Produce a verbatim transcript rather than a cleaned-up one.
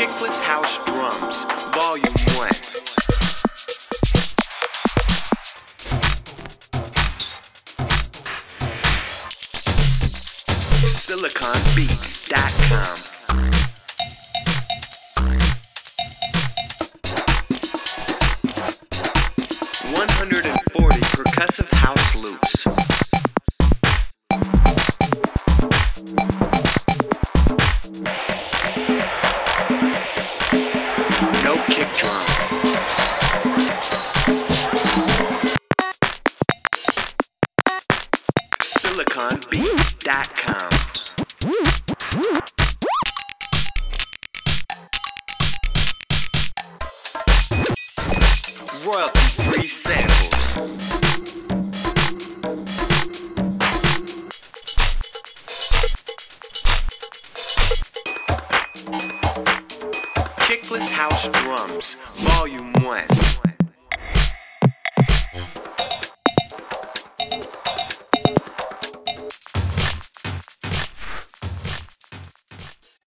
Kickless House Drums, Volume one. Silicon Beats dot com. one hundred forty percussive house loops. No kick drum. Silicon Beats dot com. Royalty-free samples. Kickless House Drums, Volume one.